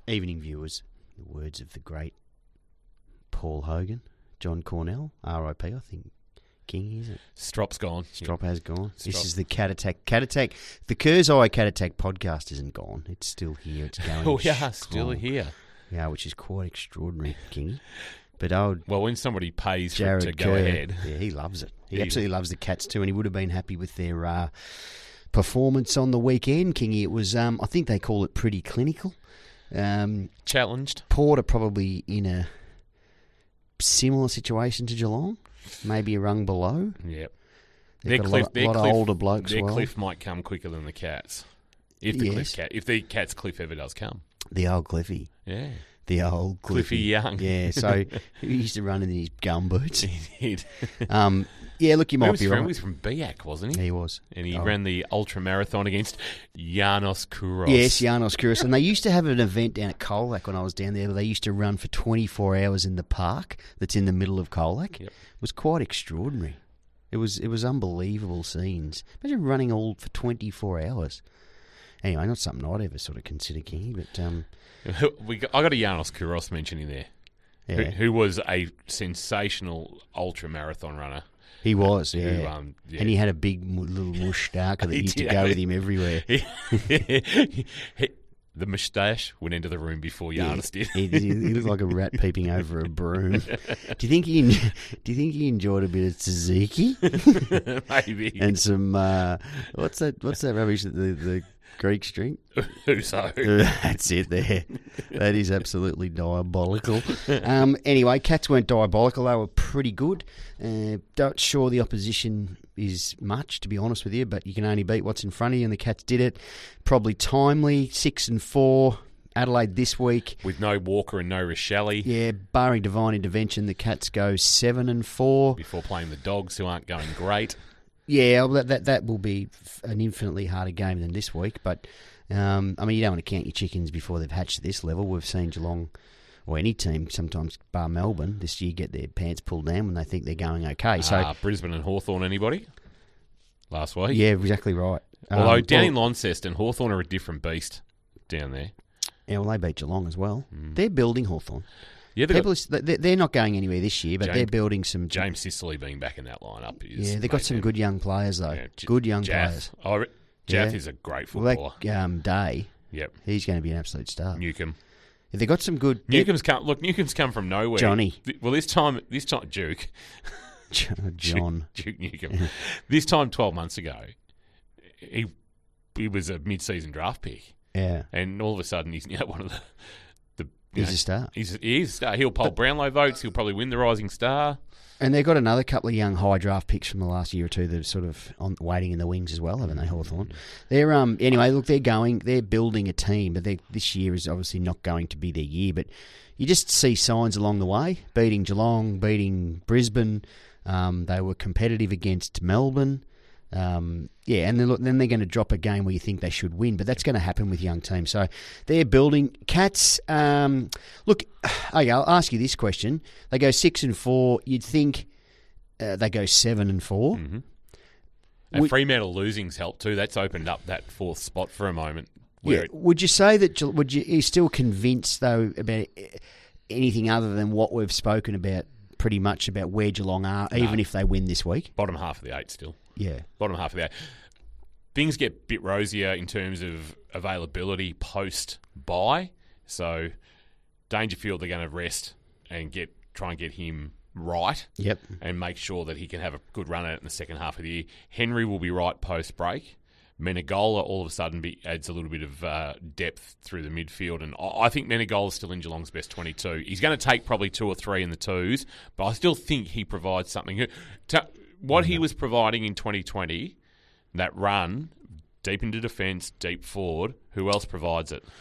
Evening viewers, the words of the great Paul Hogan, John Cornell, R.I.P. I think King, is it? Strop's gone. Strop has gone. Strop. This is the Cat Attack. Cat Attack. The Kurzeye Cat Attack podcast isn't gone. It's still here. It's going. We are still here. Yeah, which is quite extraordinary, King. But old Well, when somebody pays for Jared it to go Kerr, ahead. yeah, he loves it. He absolutely loves the Cats too, and he would have been happy with their performance on the weekend, Kingy. It was, I think they call it pretty clinical. Challenged. Port are probably in a similar situation to Geelong, maybe a rung below. Yep. They've got a lot of older blokes. Their well. cliff might come quicker than the Cats. If the Cats cliff ever does come. The old Cliffy. Yeah. The old Cliffy Young. Yeah, so he used to run in his gumboots. He did. Yeah, look, you might be He right. was from Biak, wasn't he? He was. And he ran the ultra marathon against Janos Kouros. Yes, Janos Kouros. And they used to have an event down at Colac when I was down there where they used to run for 24 hours in the park that's in the middle of Colac. Yep. It was quite extraordinary. It was unbelievable scenes. Imagine running all for 24 hours. Anyway, not something I'd ever sort of consider, King, but... I got a Janos Kouros mention in there, Yeah. who was a sensational ultra marathon runner. He was, yeah. Who, yeah. And he had a big little moustache that He used to did. go with him everywhere. The moustache went into the room before Janos did. He looked like a rat peeping over a broom. Do you think he enjoyed a bit of tzatziki Maybe. and some what's that rubbish that the Greeks drink? So That's it there. That is absolutely diabolical. Anyway, Cats weren't diabolical. They were pretty good. Don't sure the opposition is much, to be honest with you, but you can only beat what's in front of you, and the Cats did it. Probably timely, 6-4. Adelaide this week. with no Walker and no Rochelle Yeah, barring divine intervention, the Cats go 7-4. before playing the Dogs, who aren't going great. Yeah, well, that will be an infinitely harder game than this week. But, you don't want to count your chickens before they've hatched at this level. We've seen Geelong, or any team, sometimes bar Melbourne, this year get their pants pulled down when they think they're going okay. So Brisbane and Hawthorn, anybody? Last week? yeah, exactly right. Although down in Launceston, Hawthorn are a different beast down there. Yeah, well, they beat Geelong as well. They're building Hawthorn. Yeah, They're not going anywhere this year, but they're building some... James Sicily being back in that lineup is... Yeah, they've got some good young players, though. Yeah, Good young Jaff. players. Jaff Yeah. is a great Well, footballer. that Day, Yep. he's going to be an absolute star. Newcomb. They've got some good... Newcomb's come from nowhere. Johnny. Well, this time Duke. John. Duke Newcomb. This time 12 months ago, he was a mid-season draft pick. Yeah. And all of a sudden, he's one of the He's a star. He's a star. He'll poll Brownlow votes. He'll probably win the Rising Star. And they've got another couple of young high draft picks from the last year or two that are sort of waiting in the wings as well, haven't they, Hawthorn? They're anyway. Look, they're building a team, but this year is obviously not going to be their year. But you just see signs along the way: beating Geelong, beating Brisbane. They were competitive against Melbourne. And then they're going to drop a game where you think they should win, but that's going to happen with young teams. So they're building. Cats, look, okay, I'll ask you this question. They go 6-4. You'd think they go 7-4. Mm-hmm. And Fremantle losing's helped too. That's opened up that fourth spot for a moment. Would you say that? Are you still convinced though about anything other than what we've spoken about? Pretty much about where Geelong are, even if they win this week. Bottom half of the 8 still. Yeah. Bottom half of the 8. Things get a bit rosier in terms of availability post-bye. So Dangerfield, they're going to rest and try and get him right. Yep. And make sure that he can have a good run at it in the second half of the year. Henry will be right post-break. Menegola all of a sudden adds a little bit of depth through the midfield, and I think Menegola's still in Geelong's best 22. He's going to take probably 2 or 3 in the twos, but I still think he provides something. What he was providing in 2020, that run, deep into defence, deep forward, who else provides it?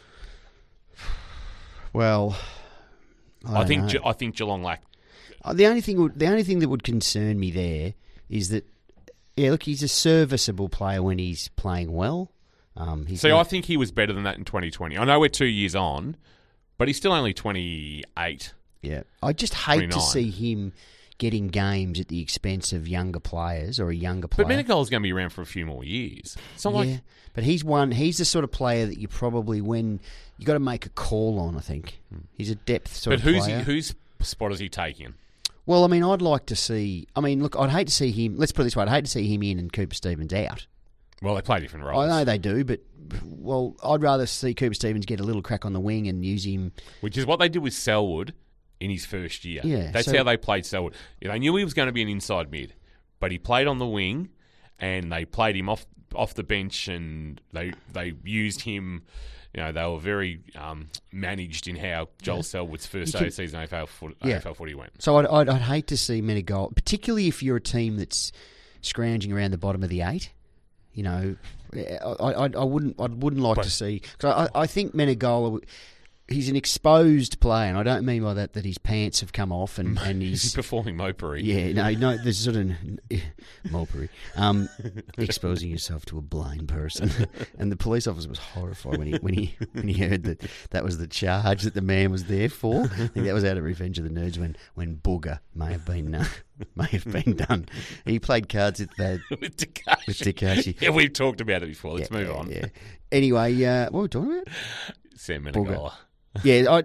Well, I think Geelong lack. The only thing that would concern me there is that. Yeah, look, he's a serviceable player when he's playing well. I think he was better than that in 2020. I know we're 2 years on, but he's still only 28. Yeah, I just hate 29. to see him getting games at the expense of younger players or a younger player. But Menegola's going to be around for a few more years. It's not like but he's the sort of player that you probably you got to make a call on. I think he's a depth sort of player. But whose spot is he taking? Well, I mean, I'd like to see. I mean, look, I'd hate to see him. Let's put it this way: I'd hate to see him in and Cooper Stevens out. Well, they play different roles. I know they do, but I'd rather see Cooper Stevens get a little crack on the wing and use him. Which is what they did with Selwood in his first year. Yeah, that's how they played Selwood. They knew he was going to be an inside mid, but he played on the wing, and they played him off the bench, and they used him. They were very managed in how Joel Selwood's first season AFL footy went. So I'd hate to see Menegola, particularly if you're a team that's scrounging around the bottom of the 8. I wouldn't like to see, because I think Menegola, he's an exposed player, and I don't mean by that his pants have come off and he's performing mopery. Yeah, no, there's sort of mopery, exposing yourself to a blind person, and the police officer was horrified when he heard that was the charge that the man was there for. I think that was out of Revenge of the Nerds when Booger may have been done. He played cards with Takashi. Yeah, we've talked about it before. Let's move on. Yeah. Anyway, what were we talking about? Sam Menegola. Yeah,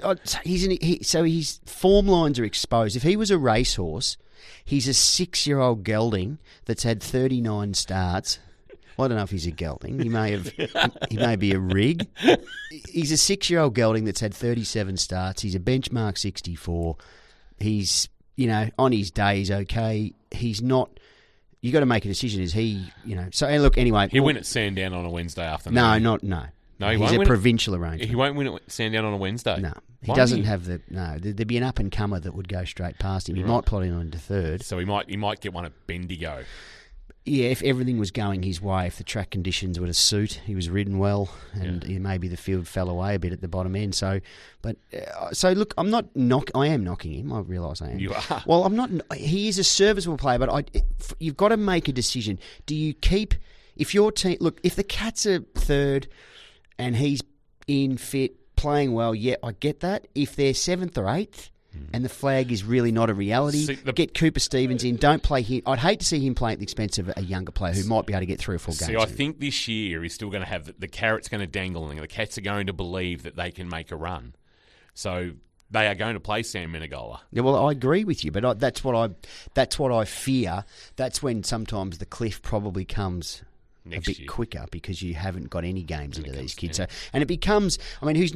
so his form lines are exposed. If he was a racehorse, he's a 6-year-old gelding that's had 39 starts. Well, I don't know if he's a gelding. He may be a rig. He's a 6-year-old gelding that's had 37 starts. He's a benchmark 64. He's, on his day, he's okay. He's not. You got to make a decision. Is he, So and look, anyway, he'll win at Sandown on a Wednesday afternoon. No. No, he's a provincial arrangement. He won't win at Sandown on a Wednesday. No, he doesn't have there'd be an up and comer that would go straight past him. He might plot in on to third. So he might get one at Bendigo. Yeah, if everything was going his way, if the track conditions were to suit, he was ridden well, and maybe the field fell away a bit at the bottom end. So look, I am knocking him. I realise I am. You are. Well, I'm not. He is a serviceable player, but you've got to make a decision. Do you keep if your team? Look, if the Cats are third and he's in fit, playing well, yeah, I get that. If they're 7th or 8th and the flag is really not a reality, get Cooper Stevens in. Don't play him. I'd hate to see him play at the expense of a younger player who might be able to get 3 or 4 games. See, I think this year he's still going to have the carrot's going to dangle, and the Cats are going to believe that they can make a run. So they are going to play Sam Menegola. Yeah, well, I agree with you, but that's what I fear. That's when sometimes the cliff probably comes next a bit year. Quicker because you haven't got any games into these kids. So, and it becomes, he's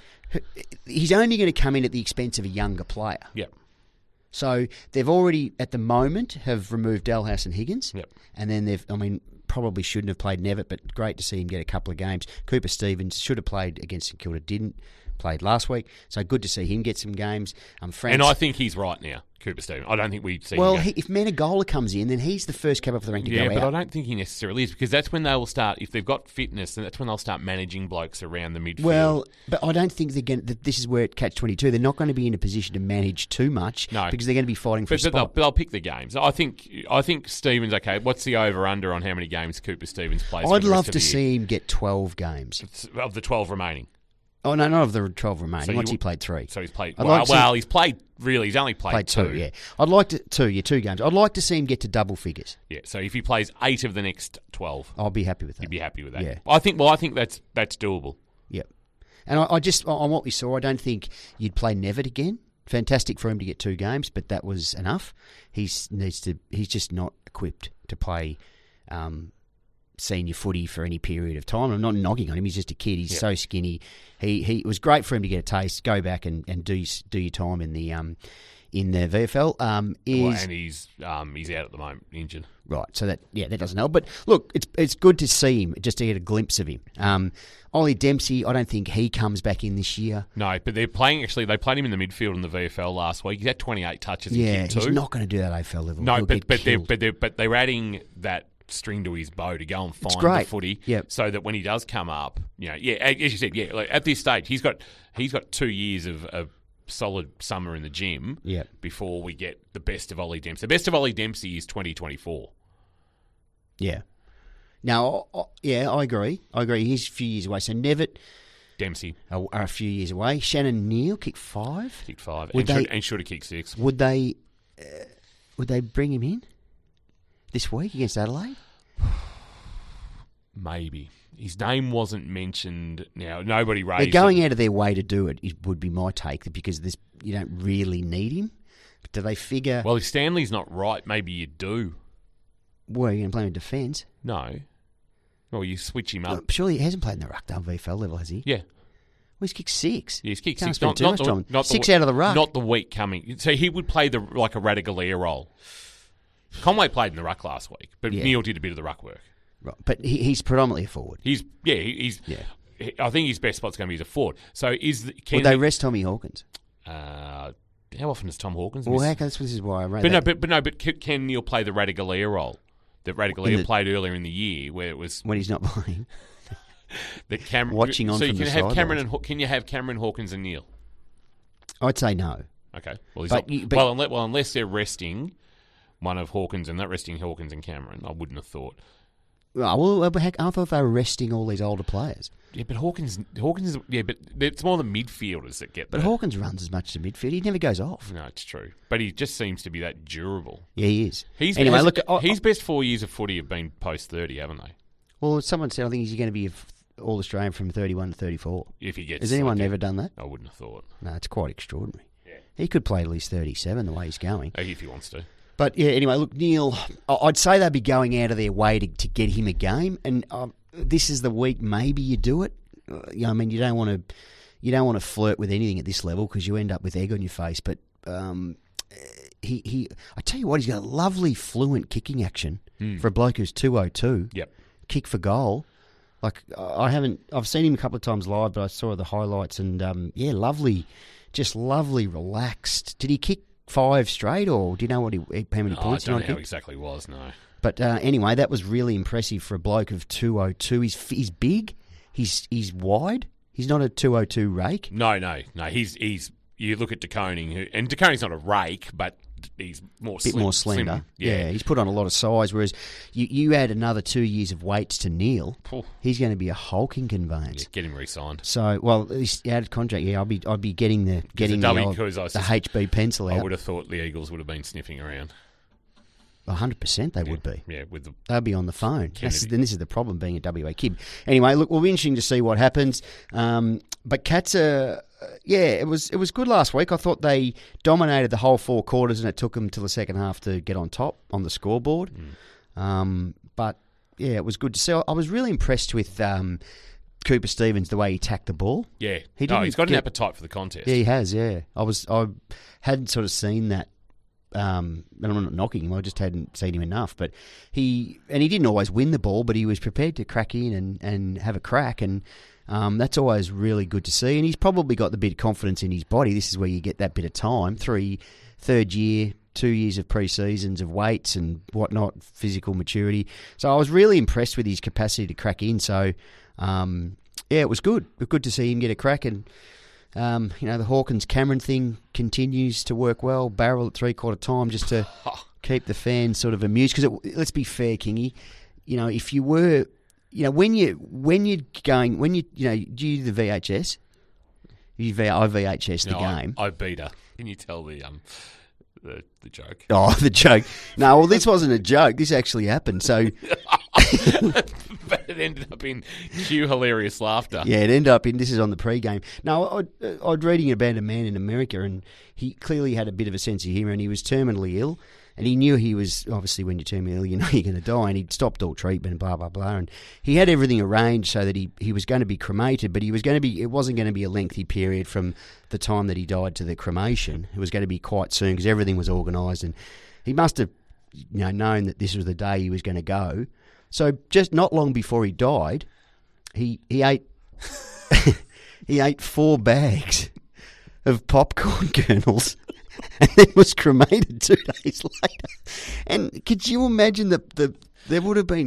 only going to come in at the expense of a younger player. Yep. So they've already, at the moment, have removed Dalhouse and Higgins. Yep. And then probably shouldn't have played Nevitt, but great to see him get a couple of games. Cooper Stevens should have played against St Kilda, didn't. Played last week, so good to see him get some games. And I think he's right now, Cooper Stevens. I don't think we see. Well, if Menegola comes in, then he's the first cab off the rank to go out. Yeah, but I don't think he necessarily is, because that's when they will start. If they've got fitness, then that's when they'll start managing blokes around the midfield. Well, but I don't think this is where it catch-22. They're not going to be in a position to manage too much, because they're going to be fighting for a spot. But they'll pick the games. I think Stevens. Okay, what's the over/under on how many games Cooper Stevens plays? I'd love to see him get 12 games of the 12 remaining. Oh, no, not of the 12 remaining. Once he played 3. So he's played... he's played... Really, he's only played 2. Yeah. I'd like to... 2 games. I'd like to see him get to double figures. Yeah, so if he plays 8 of the next 12... I'll be happy with that. You'd be happy with that. Yeah. I think that's doable. Yep. And on what we saw, I don't think you'd play Nevitt again. Fantastic for him to get 2 games, but that was enough. He's just not equipped to play... senior footy for any period of time. I'm not knocking on him. He's just a kid. He's so skinny. It was great for him to get a taste, go back and do your time in the VFL. And he's out at the moment, injured. Right. So that doesn't help. But look, it's good to see him, just to get a glimpse of him. Ollie Dempsey, I don't think he comes back in this year. No, but they're playing. Actually, they played him in the midfield in the VFL last week. He had 28 touches. Yeah, he's not going to do that AFL level. No, but they're adding that string to his bow to go and find the footy, so that when he does come up, as you said, like at this stage, he's got 2 years of solid summer in the gym before we get the best of Ollie Dempsey. The best of Ollie Dempsey is 2024. Yeah. Now, I agree. He's a few years away. So Nevitt, Dempsey are a few years away. Shannon Neal kicked 5. And should have kicked 6. Would they? Would they bring him in this week against Adelaide? Maybe. His name wasn't mentioned. Now, nobody raised They're going out of their way to do it, would be my take, because you don't really need him. But do they figure... Well, if Stanley's not right, maybe you do. Well, are you going to play him in defence? No. Well, you switch him up. Surely he hasn't played in the ruck VFL level, has he? Yeah. Well, he's kicked 6. Yeah, he's kicked Can't 6. spend too much time. Not 6 out of the ruck. Not the week coming. So he would play like a Radaglia role. Conway played in the ruck last week, but Neil did a bit of the ruck work. Right. But he's predominantly a forward. I think his best spot's going to be as a forward. So Would they rest Tommy Hawkins? How often does Tom Hawkins Well, miss? this is why I read that. But can Neil play the Radaglia role that Radaglia played earlier in the year, where it was when he's not playing? Watching on. So you from can the have sidelines. Can you have Cameron Hawkins and Neil? I'd say no. Okay. Well, unless they're resting one of Hawkins and not resting Hawkins and Cameron, I wouldn't have thought. Well, heck, I thought they were resting all these older players. Yeah, but Hawkins is, but it's more the midfielders that get. But Hawkins runs as much as a midfield. He never goes off. No, it's true. But he just seems to be that durable. Yeah, he is. His best 4 years of footy have been post 30, haven't they? Well, someone said I think he's going to be all Australian from 31 to 34. If he gets, has anyone ever done that? I wouldn't have thought. No, it's quite extraordinary. Yeah. He could play at least 37 the way he's going. If he wants to. But yeah, anyway, look, Neil, I'd say they'd be going out of their way to get him a game, and this is the week maybe you do it. You don't want to flirt with anything at this level because you end up with egg on your face. But I tell you what, he's got a lovely fluent kicking action for a bloke who's 202. Yep, kick for goal. Like I've seen him a couple of times live, but I saw the highlights and lovely, relaxed. Did he kick 5 straight, or do you know how many points? I don't know how exactly it was, no. But anyway, that was really impressive for a bloke of 202. He's big, he's wide. He's not a 202 rake. No. He's you look at De Koning, and De Koning's not a rake, but he's more more slender. Yeah, he's put on a lot of size. Whereas you add another 2 years of weights to Neil, he's going to be a hulking conveyance. Yeah, get him re-signed. So, well, he's out of contract. Yeah, I'd be getting the HB pencil out. I would have thought the Eagles would have been sniffing around. 100% they would be. Yeah, they'll be on the phone. This is the problem being a WA kid. Anyway, look, we'll be interesting to see what happens. But Cats are. It was good last week. I thought they dominated the whole 4 quarters, and it took them till the second half to get on top on the scoreboard. But yeah, it was good to see. I was really impressed with Cooper Stevens, the way he tacked the ball. Yeah, he's got an appetite for the contest. Yeah, he has. Yeah, I hadn't sort of seen that. And I'm not knocking him. I just hadn't seen him enough. But he didn't always win the ball, but he was prepared to crack in and have a crack, and that's always really good to see. And he's probably got the bit of confidence in his body. This is where you get that bit of time. Third year, 2 years of pre-seasons of weights and whatnot, physical maturity. So I was really impressed with his capacity to crack in. So it was good. It was good to see him get a crack. And the Hawkins-Cameron thing continues to work well. Barrel at 3/4 time just to keep the fans sort of amused. Because let's be fair, Kingy. If you were, when you're going, do you do the VHS? I VHS the game. I beat her. Can you tell the joke? Oh, the joke. No, well, this wasn't a joke. This actually happened. So. But it ended up in cue hilarious laughter. Yeah, it ended up in, this is on the pre-game. No, I was reading about a man in America, and he clearly had a bit of a sense of humour, and he was terminally ill, and he knew he was, obviously when you're terminally ill, you know you're going to die, and he'd stopped all treatment and blah, blah, blah, and he had everything arranged so that he was going to be cremated, but it wasn't going to be a lengthy period from the time that he died to the cremation. It was going to be quite soon because everything was organised, and he must have known that this was the day he was going to go. So just not long before he died, he ate he ate 4 bags of popcorn kernels and then was cremated 2 days later. And could you imagine there would have been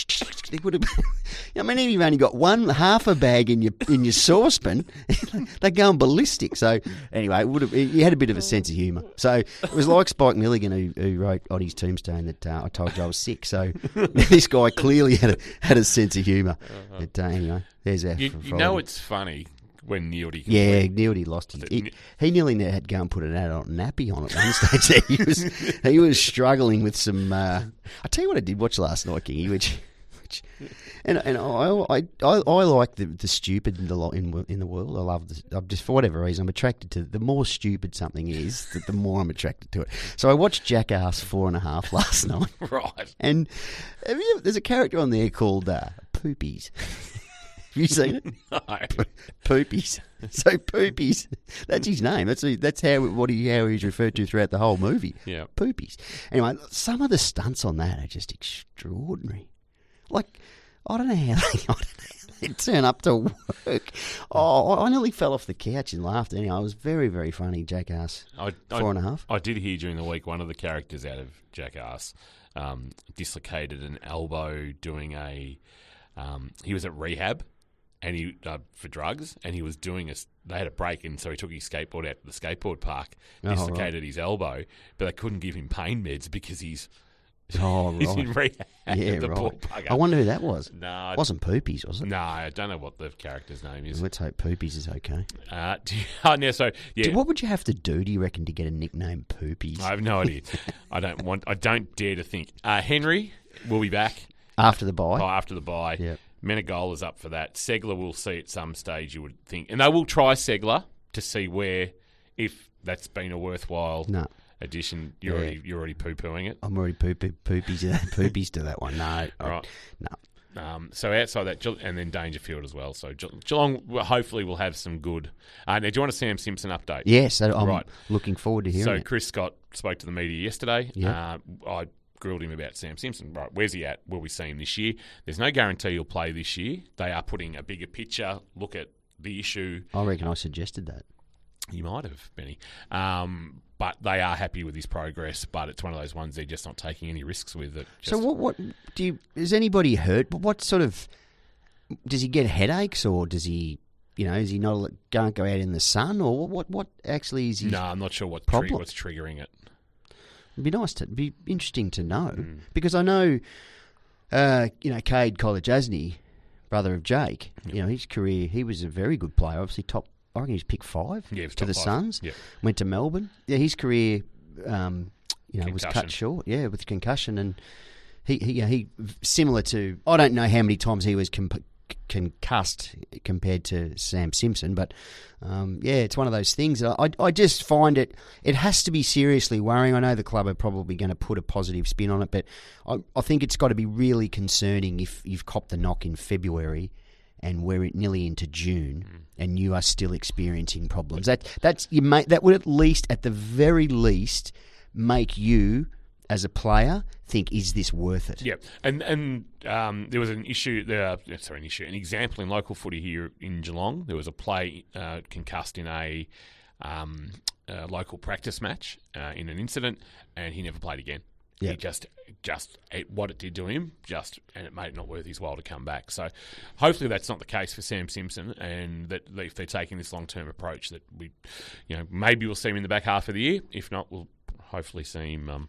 I mean, if you've only got half a bag in your saucepan, they're going ballistic. So anyway, he had a bit of a sense of humour. So it was like Spike Milligan who wrote on his tombstone that I told you I was sick. So this guy clearly had a sense of humour. But anyway, there's our. You know, it's funny when Neildy. Yeah, Neildy lost his. He nearly had to go and put an adult nappy on at one stage. He was struggling with some. I tell you what, I did watch last night, Kingy, which and I like the stupid in the world. I love this. I'm just, for whatever reason, I'm attracted to the more stupid something is, the more I'm attracted to it. So I watched Jackass 4.5 last night. Right. And there's a character on there called Poopies. Have you seen it? No. Poopies. So Poopies, that's his name. That's how he's referred to throughout the whole movie. Yeah. Poopies. Anyway, some of the stunts on that are just extraordinary. Like, I don't know how they turn up to work. Oh, I nearly fell off the couch and laughed. Anyway, it was very, very funny, Jackass 4.5. I did hear during the week one of the characters out of Jackass dislocated an elbow doing a. He was at rehab, and he for drugs, and he was doing They had a break, and so he took his skateboard out to the skateboard park, dislocated his elbow, but they couldn't give him pain meds because he's. Oh, right. He's in rehab. Yeah, the poor right. bugger. I wonder who that was. No, It wasn't Poopies, was it? no, I don't know what the character's name is. Let's hope Poopies is okay. What What would you have to do, do you reckon, to get a nickname Poopies? I have no idea. I don't dare to think. Henry will be back After the bye? after the bye. Yep. Menegola's up for that. Segler will see at some stage, you would think, and they will try Segler to see if that's been a worthwhile. No. Addition. You're already poo-pooing it. I'm already poopies to that one. No. Right. No. So outside that, and then Dangerfield as well. So Geelong hopefully will have some good. Now, do you want a Sam Simpson update? Yes, I'm looking forward to hearing So it. Chris Scott spoke to the media yesterday. Yeah. I grilled him about Sam Simpson. Right, where's he at? Will we see him this year? There's no guarantee he'll play this year. They are putting a bigger picture look at the issue. I reckon I suggested that. You might have, Benny. But they are happy with his progress, but it's one of those ones they're just not taking any risks with. So what is anybody hurt? But what sort of, does he get headaches, or does he, is he not going to go out in the sun, or what actually is he? No, I'm not sure what's triggering it. It'd be interesting to know, because I know, Cade College-Asney, brother of Jake, his career, he was a very good player, obviously top. I reckon he was pick 5 to the Suns. Yep. Went to Melbourne. Yeah, his career, was cut short. Yeah, with concussion, and he similar to, I don't know how many times he was concussed compared to Sam Simpson, but it's one of those things. I just find it has to be seriously worrying. I know the club are probably going to put a positive spin on it, but I think it's got to be really concerning if you've copped the knock in February and we're nearly into June, and you are still experiencing problems. That would at the very least, make you as a player think, is this worth it? Yeah, and there was an example in local footy here in Geelong. There was a play concussed in a local practice match in an incident, and he never played again. Yep. He just what it did to him, and it made it not worth his while to come back. So hopefully that's not the case for Sam Simpson, and that if they're taking this long-term approach, that maybe we'll see him in the back half of the year. If not, we'll hopefully see him.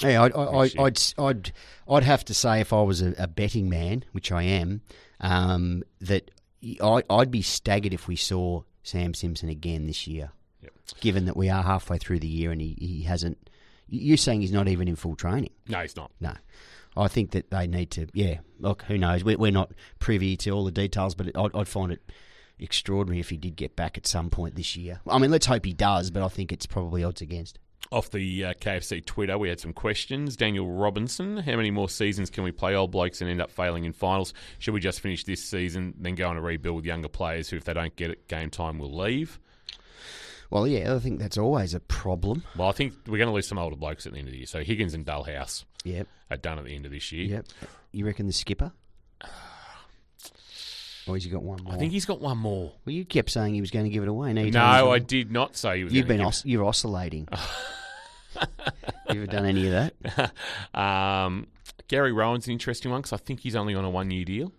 I'd have to say, if I was a betting man, which I am, that I'd be staggered if we saw Sam Simpson again this year. Yep. Given that we are halfway through the year and he hasn't. You're saying he's not even in full training? No, he's not. No. I think that they need to, look, who knows? We're not privy to all the details, but I'd find it extraordinary if he did get back at some point this year. I mean, let's hope he does, but I think it's probably odds against. Off the KFC Twitter, we had some questions. Daniel Robinson, how many more seasons can we play old blokes and end up failing in finals? Should we just finish this season, then go on a rebuild with younger players who, if they don't get it game time, will leave? Well, yeah, I think that's always a problem. Well, I think we're going to lose some older blokes at the end of the year. So Higgins and Dullhouse are done at the end of this year. Yep. You reckon the skipper? Or has he got one more? I think he's got one more. Well, you kept saying he was going to give it away. No, I did not say he was going to give it. You're oscillating. You ever done any of that? Gary Rowan's an interesting one because I think he's only on a 1-year deal.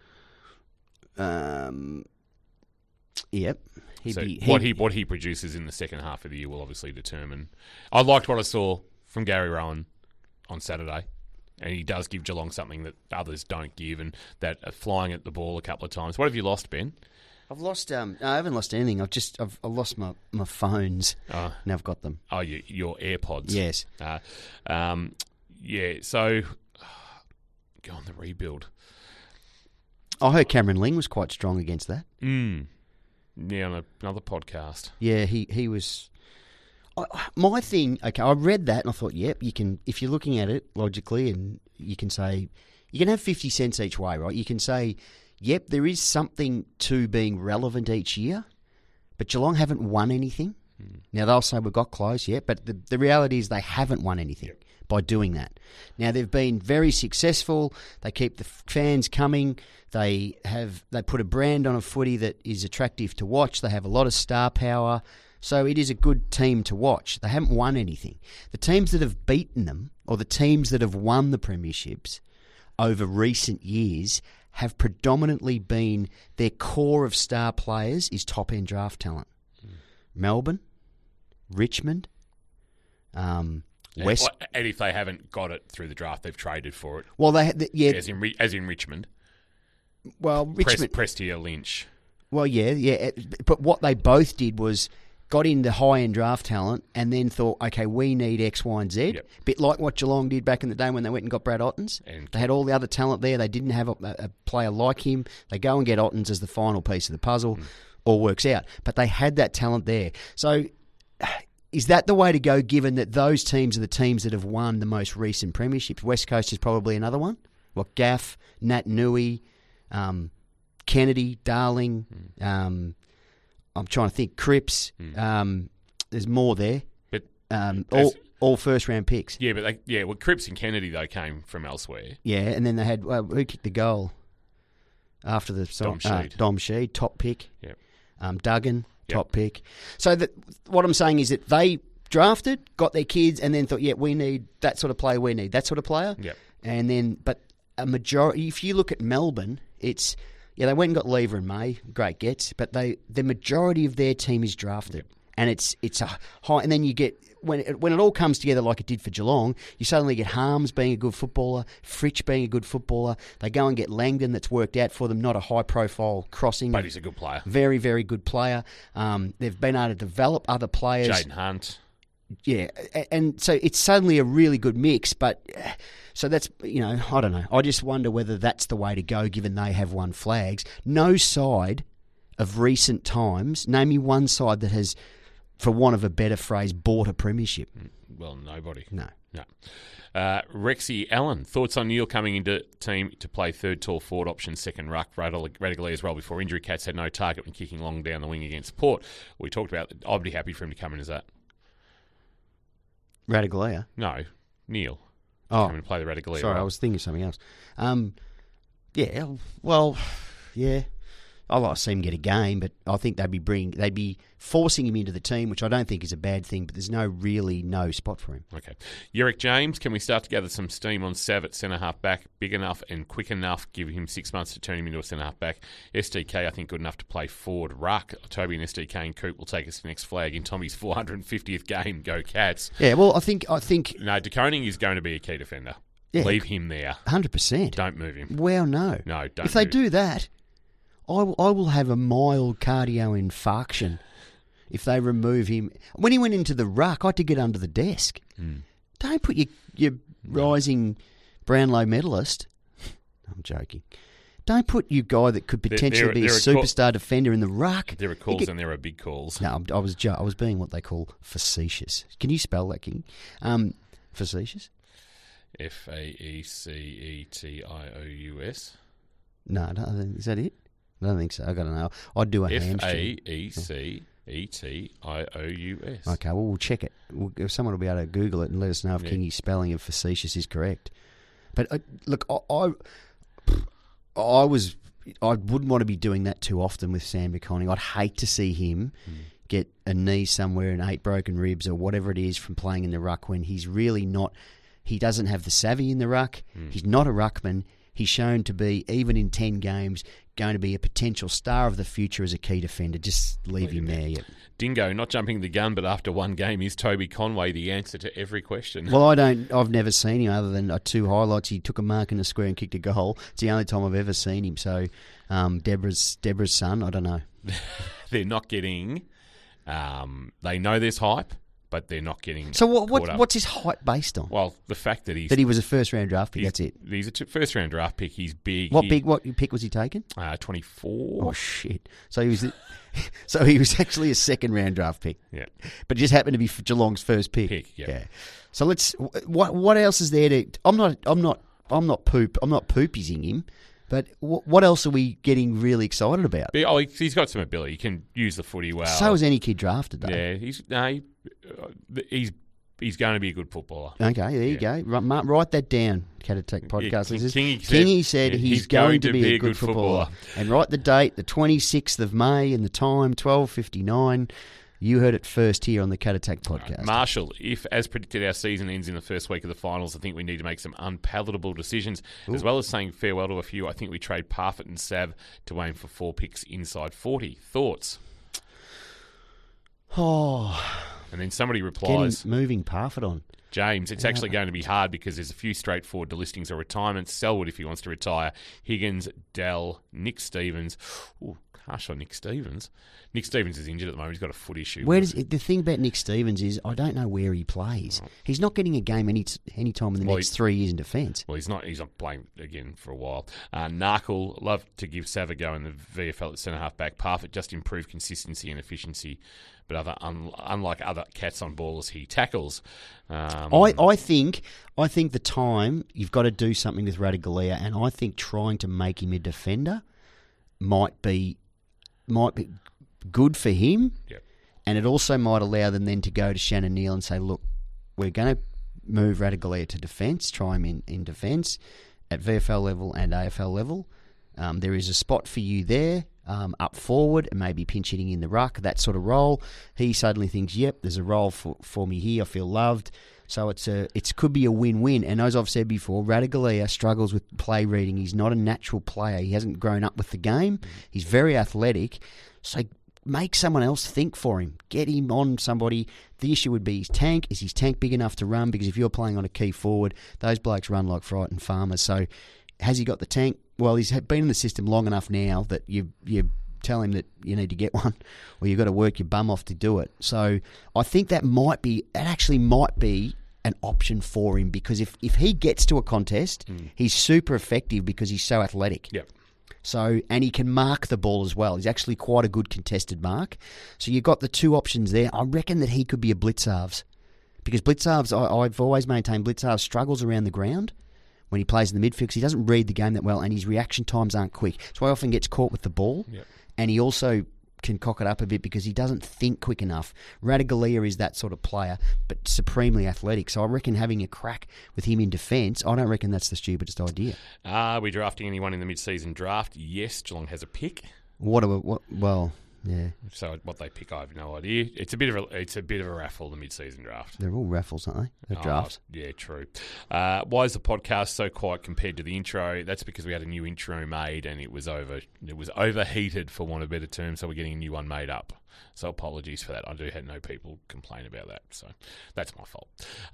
Yep. What he produces in the second half of the year will obviously determine. I liked what I saw from Gary Rowan on Saturday, and he does give Geelong something that others don't give, and that flying at the ball a couple of times. What have you lost, Ben? I've lost. No, I haven't lost anything. I've lost my phones. Oh. Now I've got them. Oh, your AirPods. Yes. Yeah. So, go on the rebuild. I heard Cameron Ling was quite strong against that. Yeah, on another podcast. Yeah, he was. My thing. Okay, I read that and I thought, yep, you can. If you're looking at it logically, and you can say you can have 50 cents each way, right? You can say, yep, there is something to being relevant each year, but Geelong haven't won anything. Now, they'll say we've got close, yeah, but the reality is they haven't won anything by doing that. Now, they've been very successful. They keep the fans coming. They put a brand on a footy that is attractive to watch. They have a lot of star power. So it is a good team to watch. They haven't won anything. The teams that have beaten them, or the teams that have won the premierships over recent years, have predominantly been their core of star players is top-end draft talent. Melbourne, Richmond, West. And if they haven't got it through the draft, they've traded for it. Well, as in Richmond. Well, Richmond, Prestia Lynch. Well, yeah. But what they both did was got into high-end draft talent and then thought, okay, we need X, Y, and Z. Yep. Bit like what Geelong did back in the day when they went and got Brad Ottens. And they had all the other talent there. They didn't have a player like him. They go and get Ottens as the final piece of the puzzle. All works out. But they had that talent there. So is that the way to go, given that those teams are the teams that have won the most recent premierships? West Coast is probably another one. What, Gaff, Nat Nui, Kennedy, Darling, I'm trying to think, Cripps. There's more there. But all first-round picks. Yeah, but Cripps and Kennedy, though, came from elsewhere. Yeah, and then they had, who kicked the goal after the Dom Sheed. Dom Sheed, top pick. Yep. Duggan, top pick. So what I'm saying is that they drafted, got their kids, and then thought, yeah, we need that sort of player, we need that sort of player. Yep. And then, but a majority, if you look at Melbourne, it's, they went and got Lever and May, great gets, but the majority of their team is drafted. Yep. And it's a high, and then you get, when it all comes together like it did for Geelong, you suddenly get Harms being a good footballer, Fritsch being a good footballer. They go and get Langdon, that's worked out for them, not a high-profile crossing. But he's a good player. Very, very good player. They've been able to develop other players. Jaden Hunt. Yeah, and so it's suddenly a really good mix, but so that's, I don't know. I just wonder whether that's the way to go, given they have won flags. No side of recent times, name me one side that has, for want of a better phrase, bought a premiership. Well, nobody. No. Rexy Allen, thoughts on Neil coming into team to play third tall forward option, second ruck, Radaglia as well before injury. Cats had no target when kicking long down the wing against Port. We talked about, I'd be happy for him to come in as that. Radaglia? No, Neil. Oh. Come and play the Radaglia. Sorry, role. I was thinking of something else. Yeah. I'd like to see him get a game, but I think they'd be forcing him into the team, which I don't think is a bad thing, but there's no spot for him. Okay. Yerrick James, can we start to gather some steam on Sav at centre-half back? Big enough and quick enough, give him 6 months to turn him into a centre-half back. SDK, I think, good enough to play forward ruck. Toby and SDK and Coop will take us to the next flag in Tommy's 450th game. Go Cats. Yeah, well, I think... No, De Koning is going to be a key defender. Yeah, Leave him there. 100%. Don't move him. Well, no. No, don't If they move do that, I will have a mild cardio infarction if they remove him. When he went into the ruck, I had to get under the desk. Don't put your rising Brownlow medalist. I'm joking. Don't put your guy that could potentially be a superstar defender in the ruck. There are calls and there are big calls. No, I was being what they call facetious. Can you spell that, King? Facetious? Faeceetious. No, is that it? I don't think so. I got to know. I'd do a hamstring. Faeceetious. Okay, well, we'll check it. Someone will be able to Google it and let us know if Kingy's spelling of facetious is correct. But look, I wouldn't want to be doing that too often with Sam De Koning. I'd hate to see him get a knee somewhere and 8 broken ribs or whatever it is from playing in the ruck when he's really not. He doesn't have the savvy in the ruck. He's not a ruckman. He's shown to be, even in 10 games, going to be a potential star of the future as a key defender. Just leave him there. Yep. Dingo, not jumping the gun, but after one game, is Toby Conway the answer to every question? Well, I've never seen him other than 2 highlights. He took a mark in the square and kicked a goal. It's the only time I've ever seen him. So, Deborah's son, I don't know. they're not getting. They know there's hype, but they're not getting. So caught up. what's his hype based on? Well, the fact that he was a first round draft pick. That's it. He's a first round draft pick. He's big. What pick was he taken? 24. Oh shit! So he was. So he was actually a second round draft pick. Yeah, but it just happened to be Geelong's first pick. Yeah. So let's. What else is there to? I'm not poopysing him. But what else are we getting really excited about? Oh, he's got some ability. He can use the footy well. So is any kid drafted, though. Yeah, he's going to be a good footballer. Okay, there you go. Write that down, Cat Attack podcast listeners. Kingy said he's going to be a good footballer. And write the date, the 26th of May, and the time, 12:59. You heard it first here on the Cat Attack podcast. Marshall, if, as predicted, our season ends in the first week of the finals, I think we need to make some unpalatable decisions. Ooh. As well as saying farewell to a few, I think we trade Parfitt and Sav to aim for 4 picks inside 40. Thoughts? Oh. And then somebody replies... moving Parfitt on. James, it's actually going to be hard because there's a few straightforward delistings or retirements. Selwood if he wants to retire. Higgins, Dell, Nick Stevens. Ooh, harsh on Nick Stevens. Nick Stevens is injured at the moment. He's got a foot issue. The thing about Nick Stevens is I don't know where he plays. Oh. He's not getting a game any time in the next 3 years in defence. Well, he's not playing again for a while. Narkle, love to give Sav a go in the VFL at centre-half back. Parfitt just improved consistency and efficiency. But unlike other cats on ballers, he tackles. I think the time you've got to do something with Ratugolea, and I think trying to make him a defender might be good for him. Yep. And it also might allow them then to go to Shannon Neal and say, look, we're going to move Ratugolea to defence, try him in defence at VFL level and AFL level. There is a spot for you there. Up forward and maybe pinch hitting in the ruck, that sort of role. He suddenly thinks, yep, there's a role for me here. I feel loved. So it could be a win-win. And as I've said before, Ratugolea struggles with play reading. He's not a natural player. He hasn't grown up with the game. He's very athletic. So make someone else think for him. Get him on somebody. The issue would be his tank. Is his tank big enough to run? Because if you're playing on a key forward, those blokes run like frightened farmers. So has he got the tank? Well, he's been in the system long enough now that you tell him that you need to get one, or you've got to work your bum off to do it. So I think that actually might be an option for him, because if he gets to a contest, he's super effective because he's so athletic. Yep. So, and he can mark the ball as well. He's actually quite a good contested mark. So you've got the two options there. I reckon that he could be a blitzarves, because blitzarves, I've always maintained blitzarves struggles around the ground when he plays in the midfield, because he doesn't read the game that well, and his reaction times aren't quick. So he often gets caught with the ball, and he also can cock it up a bit because he doesn't think quick enough. Ratugolea is that sort of player, but supremely athletic. So I reckon having a crack with him in defence, I don't reckon that's the stupidest idea. Are we drafting anyone in the mid-season draft? Yes, Geelong has a pick. Well, yeah. So what they pick, I have no idea. It's a bit of a raffle, the mid-season draft. They're all raffles, aren't they? They're drafts. Yeah, true. Why is the podcast so quiet compared to the intro? That's because we had a new intro made and it was overheated, for want of a better term. So we're getting a new one made up. So apologies for that. I do know people complain about that, so that's my fault.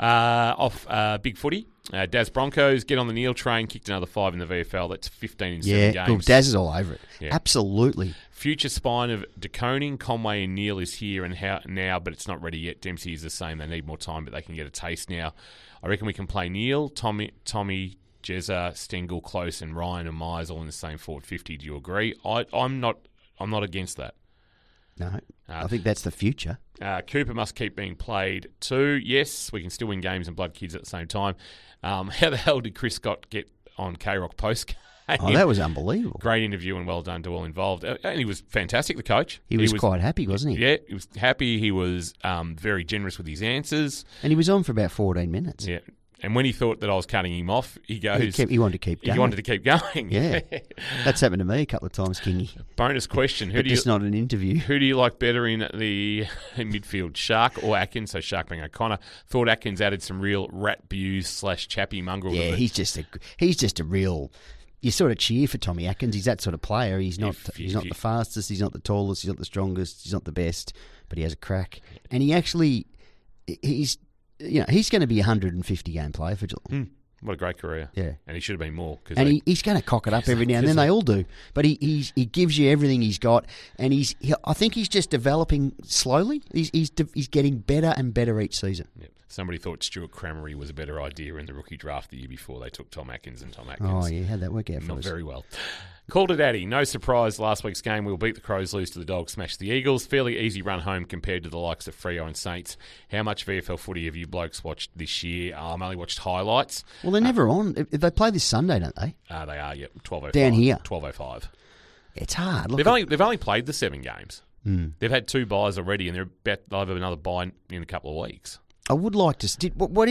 Big footy. Daz Broncos get on the Neil train, kicked another 5 in the VFL. That's 15 in 7 games. Yeah, Daz is all over it. Yeah. Absolutely. Future spine of DeConing, Conway and Neil is here and now, but it's not ready yet. Dempsey is the same. They need more time, but they can get a taste now. I reckon we can play Neil, Tommy, Jezza, Stengel, Close, and Ryan and Myers all in the same forward 50. Do you agree? I'm not against that. No, I think that's the future. Cooper must keep being played too. Yes, we can still win games and blood kids at the same time. How the hell did Chris Scott get on K-Rock post? Oh, that was unbelievable. Great interview and well done to all involved. And he was fantastic, the coach. He was quite happy, wasn't he? Yeah, he was happy. He was very generous with his answers. And he was on for about 14 minutes. Yeah. And when he thought that I was cutting him off, he goes... He wanted to keep going. He wanted to keep going. Yeah. That's happened to me a couple of times, Kingy. Bonus question. It's not an interview. Who do you like better in midfield, Shark or Atkins? So Shark being O'Connor. Thought Atkins added some real rat abuse / chappy mongrel. Yeah, he's just a real... You sort of cheer for Tommy Atkins. He's that sort of player. He's not the fastest. He's not the tallest. He's not the strongest. He's not the best. But he has a crack. And he actually... He's going to be a 150-game player for Geelong. What a great career. Yeah. And he should have been more. And he's going to cock it up every now and then. They all do. But he gives you everything he's got. And I think he's just developing slowly. He's getting better and better each season. Yep. Somebody thought Stuart Cramery was a better idea in the rookie draft the year before they took Tom Atkins, and Tom Atkins. Oh, yeah, how'd that work out for Not us? very well. Called it Addy. No surprise, last week's game we'll beat the Crows, lose to the Dogs, smash the Eagles. Fairly easy run home compared to the likes of Freo and Saints. How much VFL footy have you blokes watched this year? I've only watched highlights. Well, they're never on. They play this Sunday, don't they? They are, yep. 12:05. Down here. 12:05. It's hard. Look, They've only played the 7 games. They've had 2 buys already, and they'll have another buy in a couple of weeks. I would like to. What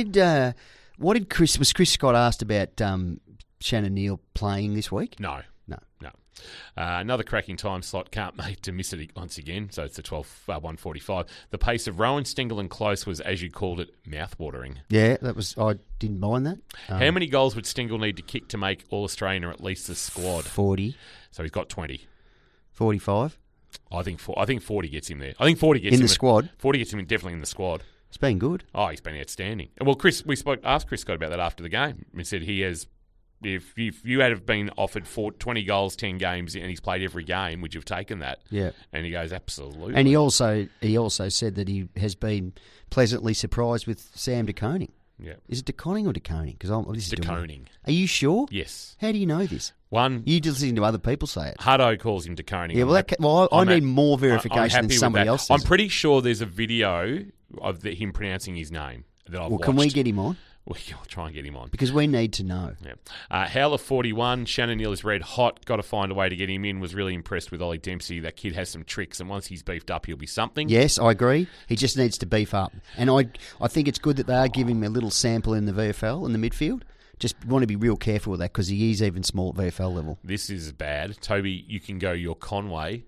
did Chris? Was Chris Scott asked about Shannon Neal playing this week? No. No. Another cracking time slot. Can't make to miss it once again. So it's the 1:45. The pace of Rowan, Stengel and Close was, as you called it, mouth-watering. Yeah, that was. I didn't mind that. How many goals would Stengel need to kick to make All-Australian or at least the squad? 40. So he's got 20. 45. I think 40 gets him there. I think 40 gets him in the squad. 40 gets him definitely in the squad. It's been good. Oh, he's been outstanding. Well, we asked Chris Scott about that after the game. He said he has. If you had have been offered 20 goals, 10 games, and he's played every game, would you have taken that? Yeah. And he goes, absolutely. And he also said that he has been pleasantly surprised with Sam De Koning. Yeah. Is it De Koning or De Koning? Because this is De Koning. Are you sure? Yes. How do you know this? One. You just listen to other people say it. Hutto calls him De Koning. Yeah. I need more verification than somebody else. I'm pretty sure there's a video of him pronouncing his name that I've watched. Can we get him on? We'll try and get him on. Because we need to know. Yeah. Howler 41, Shannon Neal is red hot. Got to find a way to get him in. Was really impressed with Ollie Dempsey. That kid has some tricks, and once he's beefed up, he'll be something. Yes, I agree. He just needs to beef up. And I think it's good that they are giving him a little sample in the VFL, in the midfield. Just want to be real careful with that because he is even small at VFL level. This is bad. Toby, you can go your Conway.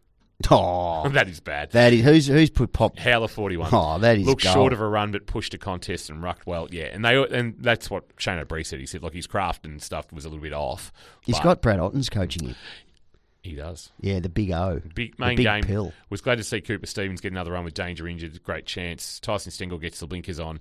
Oh, that is bad. That is who's put Pop Howler 41. Oh, that is looked gold. Short of a run, but pushed a contest and rucked well. Yeah, and that's what Shane O'Brien said. He said, look, his craft and stuff was a little bit off. He's got Brad Otten's coaching him. He does. Yeah, the big O. Big main the big game. Pill. Was glad to see Cooper Stevens get another run with Danger injured. Great chance. Tyson Stengel gets the blinkers on.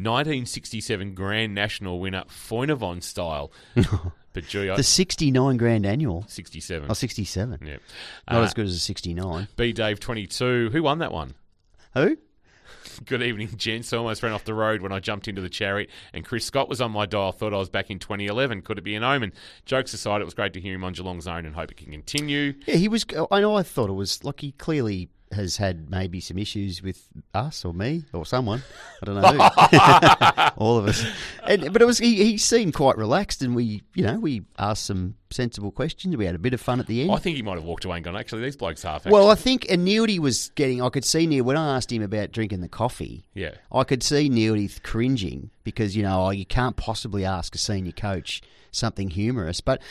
1967 Grand National winner, Foynavon style. But the 69 grand annual. 67. Oh, 67. Yeah. Not as good as a 69. B Dave 22. Who won that one? Who? Good evening, gents. I almost ran off the road when I jumped into the chariot, and Chris Scott was on my dial. Thought I was back in 2011. Could it be an omen? Jokes aside, it was great to hear him on Geelong's own and hope it can continue. Yeah, he was. I thought it was like he clearly has had maybe some issues with us or me or someone. I don't know who. All of us. But it was he seemed quite relaxed, and we asked some sensible questions. We had a bit of fun at the end. I think he might have walked away and gone, actually, these blokes half. Well, I think Neildy was getting. I could see Neil when I asked him about drinking the coffee. Yeah, I could see Neildy cringing because you can't possibly ask a senior coach something humorous. But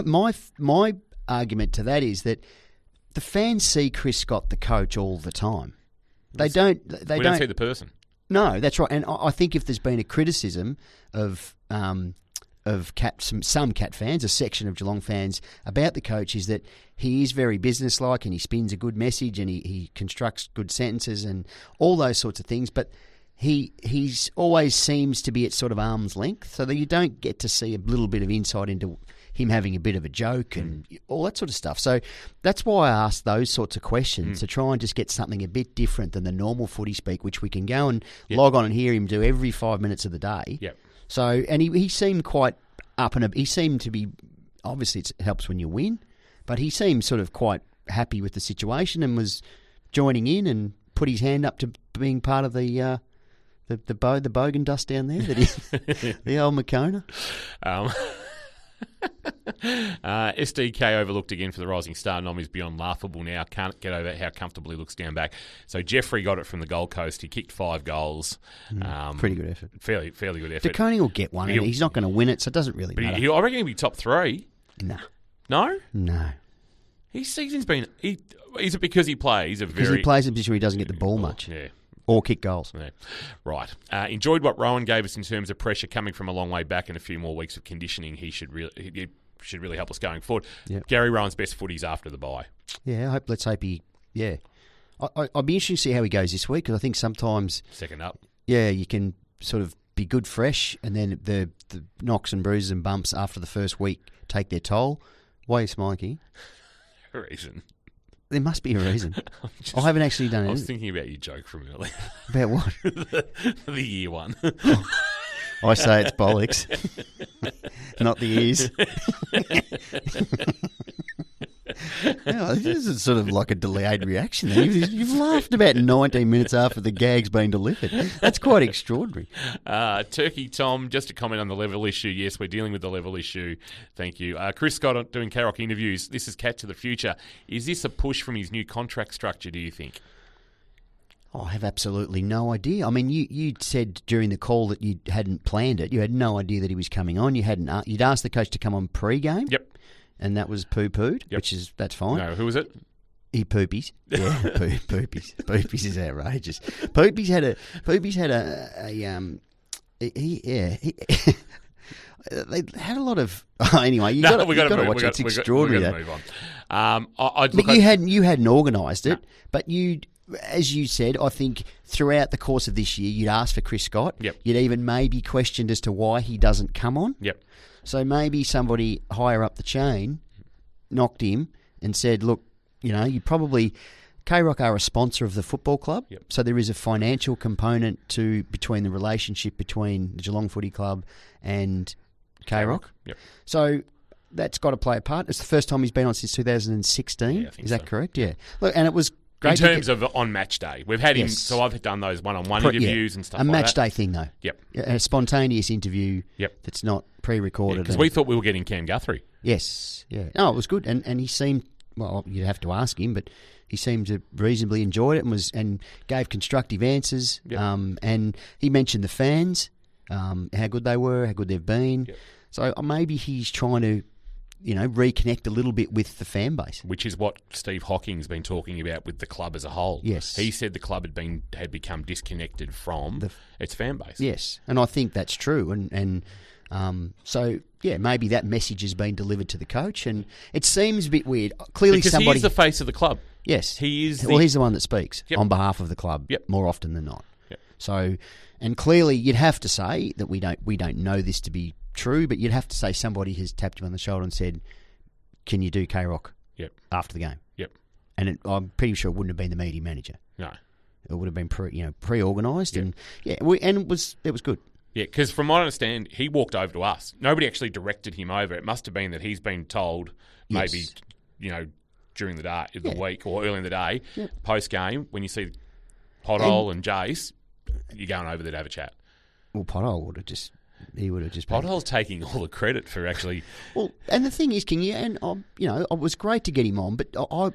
my argument to that is that the fans see Chris Scott, the coach, all the time. They don't see the person. No, that's right. And I think if there's been a criticism of some Cat fans, a section of Geelong fans about the coach, is that he is very businesslike and he spins a good message and he constructs good sentences and all those sorts of things. But he's always seems to be at sort of arm's length, so that you don't get to see a little bit of insight into him having a bit of a joke and all that sort of stuff. So that's why I asked those sorts of questions, to try and just get something a bit different than the normal footy speak, which we can go and log on and hear him do every 5 minutes of the day. Yep. So, and he seemed quite up and he seemed to be, obviously it helps when you win, but he seemed sort of quite happy with the situation and was joining in and put his hand up to being part of the Bogan dust down there, the old Moccona. SDK overlooked again for the Rising Star nom is beyond laughable now. Can't get over how comfortable he looks down back. So Jeffrey got it from the Gold Coast. He kicked 5 goals. Pretty good effort. Fairly good effort. De Koning will get one. And he's not going to win it, so it doesn't really matter. I reckon he'll be top 3. No. No? No. His season's been... Is it because he plays because he plays in a position where he doesn't get the ball much. Yeah. Or kick goals. Yeah. Right. Enjoyed what Rowan gave us in terms of pressure coming from a long way back and a few more weeks of conditioning. He should really help us going forward. Yep. Gary Rowan's best footies after the bye. Yeah, let's hope he... Yeah. I'd be interested to see how he goes this week because I think sometimes... Second up. Yeah, you can sort of be good fresh, and then the knocks and bruises and bumps after the first week take their toll. Why are you smiling, King? A reason. There must be a reason. I haven't actually done it. I was thinking about your joke from earlier. About what? the year one. I say it's bollocks, not the ears. This is sort of like a delayed reaction. You've laughed about 19 minutes after the gag's been delivered. That's quite extraordinary. Turkey Tom, just a comment on the level issue. Yes, we're dealing with the level issue. Thank you. Chris Scott doing K-Rock interviews. This is Cat to the Future. Is this a push from his new contract structure, do you think? I have absolutely no idea. I mean, you said during the call that you hadn't planned it. You had no idea that he was coming on. You'd asked the coach to come on pre-game. Yep. And that was poo-pooed, that's fine. No, who was it? He Poopies. Yeah, Poopies. Poopies is outrageous. Poopies had they had a lot of. Anyway, you got to watch it. It's extraordinary. Move on. You hadn't organised it, but you, as you said, I think throughout the course of this year, you'd asked for Chris Scott. Yep. You'd even maybe questioned as to why he doesn't come on. Yep. So maybe somebody higher up the chain knocked him and said, "Look, you probably." K-Rock are a sponsor of the football club, yep. So there is a financial component between the relationship between the Geelong Footy Club and K-Rock. Yep. So that's got to play a part. It's the first time he's been on since 2016. Yeah, I think is that so. Correct? Yeah. Look, and it was great in terms of on match day. We've had him, so I've done those one-on-one interviews and stuff like that. A match day thing, though. Yep. A spontaneous interview that's not pre-recorded. Because we thought we were getting Cam Guthrie. Yes. Yeah. No, it was good. And he seemed, well, you'd have to ask him, but he seemed to reasonably enjoy it and gave constructive answers. Yep. And he mentioned the fans, how good they were, how good they've been. Yep. So maybe he's trying to, reconnect a little bit with the fan base. Which is what Steve Hocking's been talking about with the club as a whole. Yes. He said the club had become disconnected from its fan base. Yes, and I think that's true. And maybe that message has been delivered to the coach, and it seems a bit weird. Clearly, because he's the face of the club. Yes, he is. He's the one that speaks Yep. on behalf of the club Yep. more often than not. Yep. So, and clearly, you'd have to say that we don't know this to be true, but you'd have to say somebody has tapped him on the shoulder and said, "Can you do K-Rock after the game?" Yep. And I'm pretty sure it wouldn't have been the media manager. No, it would have been pre-organised, Yep. and it was good. Yeah, because from what I understand, he walked over to us. Nobody actually directed him over. It must have been that he's been told maybe, during the day, the week or early in the day, post game, when you see Pothole and Jace, you're going over there to have a chat. Well, Pothole would have just. He would have just. Pothole's taking all the credit for actually. Well, and the thing is, King, and it was great to get him on, but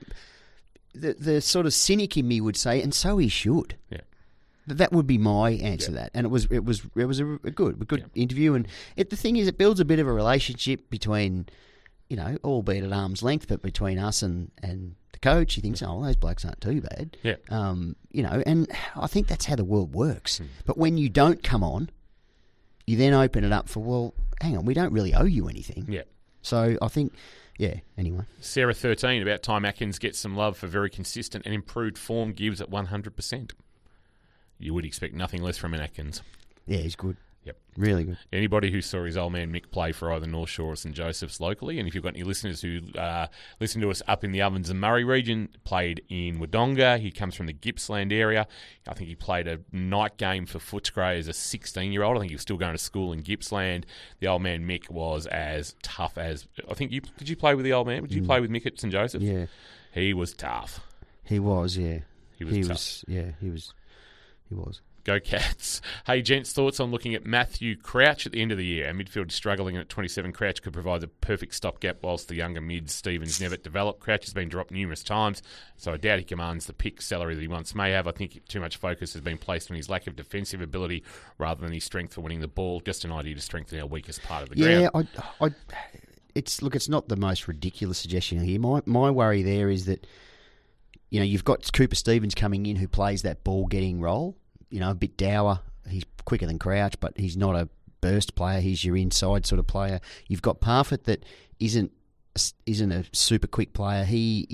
the sort of cynic in me would say, and so he should. Yeah. That would be my answer to that, and it was a good interview, and the thing is, it builds a bit of a relationship between, albeit at arm's length, but between us and the coach. He thinks, those blokes aren't too bad. Yeah. And I think that's how the world works. But when you don't come on, you then open it up for, well, hang on, we don't really owe you anything. Yeah. So I think, anyway. Sarah 13, about time Atkins gets some love for very consistent and improved form, gives at 100%. You would expect nothing less from an Atkins. Yeah, he's good. Yep. Really good. Anybody who saw his old man Mick play for either North Shore or St Joseph's locally, and if you've got any listeners who listen to us up in the Ovens and Murray region, played in Wodonga. He comes from the Gippsland area. I think he played a night game for Footscray as a 16-year-old. I think he was still going to school in Gippsland. The old man Mick was as tough as... I think did you play with the old man? Did you play with Mick at St Joseph's? Yeah. He was tough. He was, yeah. He was tough. He was. Go Cats. Hey, gents, thoughts on looking at Matthew Crouch at the end of the year? Our midfield is struggling, and at 27, Crouch could provide the perfect stopgap whilst the younger mids, Stevens, never develop. Crouch has been dropped numerous times, so I doubt he commands the pick salary that he once may have. I think too much focus has been placed on his lack of defensive ability rather than his strength for winning the ball. Just an idea to strengthen our weakest part of the ground. Yeah, it's not the most ridiculous suggestion here. My worry there is that, you've got Cooper Stevens coming in who plays that ball-getting role. A bit dour. He's quicker than Crouch, but he's not a burst player. He's your inside sort of player. You've got Parfitt that isn't a super quick player. He is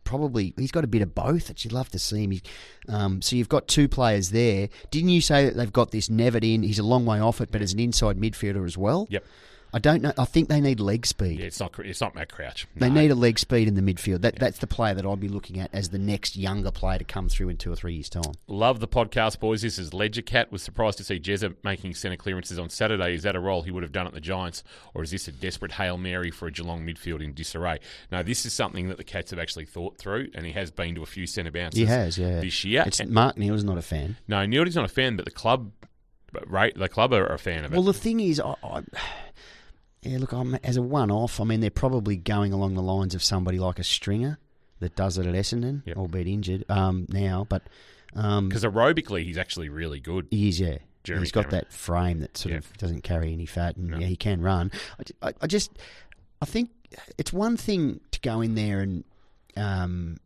he's got a bit of both that you'd love to see him. So you've got two players there. Didn't you say that they've got this Nevitt in? He's a long way off it, but as an inside midfielder as well. Yep. I don't know. I think they need leg speed. Yeah, it's not Matt Crouch. They need a leg speed in the midfield. That's the player that I'd be looking at as the next younger player to come through in 2 or 3 years' time. Love the podcast, boys. This is Ledger Cat. Was surprised to see Jezza making centre clearances on Saturday. Is that a role he would have done at the Giants, or is this a desperate Hail Mary for a Geelong midfield in disarray? No, this is something that the Cats have actually thought through, and he has been to a few centre bounces. He has, yeah. This year. Mark Neal's not a fan. No, Neal's not a fan, but the club are a fan of it. Well, the thing is, yeah, look, as a one-off, I mean, they're probably going along the lines of somebody like a Stringer that does it at Essendon, albeit injured now. But because aerobically, he's actually really good. He is, yeah. Jeremy He's got Cameron. that frame that sort of doesn't carry any fat, and he can run. I think it's one thing to go in there and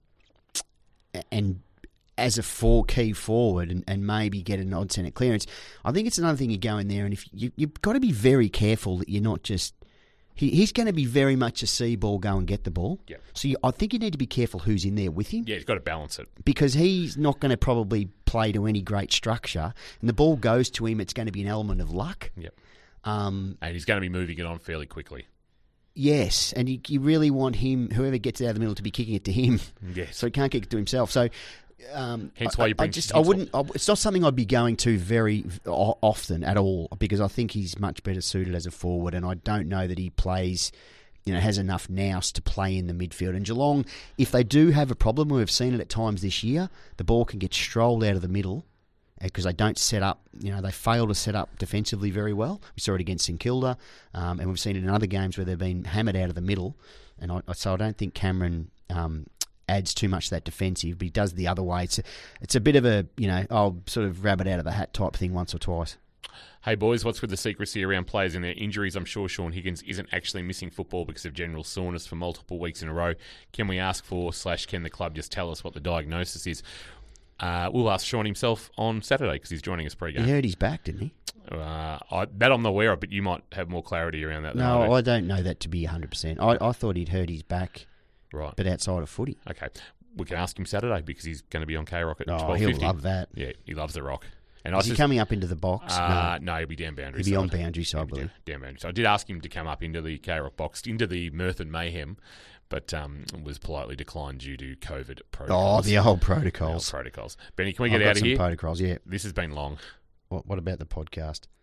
as a key forward and maybe get an odd centre clearance. I think it's another thing you go in there and if you've got to be very careful that you're not just... He's going to be very much a see ball, go and get the ball. Yep. So I think you need to be careful who's in there with him. Yeah, he's got to balance it. Because he's not going to probably play to any great structure. And the ball goes to him, it's going to be an element of luck. Yep. And he's going to be moving it on fairly quickly. Yes, and you really want him, whoever gets it out of the middle, to be kicking it to him. Yes. So he can't kick it to himself. So... Hence why you bring... it's not something I'd be going to very often at all because I think he's much better suited as a forward and I don't know that he plays, has enough nous to play in the midfield. And Geelong, if they do have a problem, we've seen it at times this year, the ball can get strolled out of the middle because they don't set up, they fail to set up defensively very well. We saw it against St Kilda and we've seen it in other games where they've been hammered out of the middle. And so I don't think Cameron... adds too much to that defensive, but he does the other way. It's a bit of a, sort of rabbit out of the hat type thing once or twice. Hey boys, what's with the secrecy around players and their injuries? I'm sure Sean Higgins isn't actually missing football because of general soreness for multiple weeks in a row. Can we ask for / can the club just tell us what the diagnosis is? We'll ask Sean himself on Saturday because he's joining us pre-game. He hurt his back, didn't he? That I'm not aware of, but you might have more clarity around that than I do. No, I don't know that to be 100%. I thought he'd hurt his back. Right. But outside of footy. Okay. We can ask him Saturday because he's going to be on K-Rock at 12:50. He'll love that. Yeah, he loves the Rock. And Is he coming up into the box? No, he'll be down boundary side. He'll be side. on boundary side, I believe. Down boundary side. I did ask him to come up into the K-Rock box, into the Mirth and Mayhem, but was politely declined due to COVID protocols. Oh, the old protocols. Benny, can we get out of here? Protocols, yeah. This has been long. What about the podcast?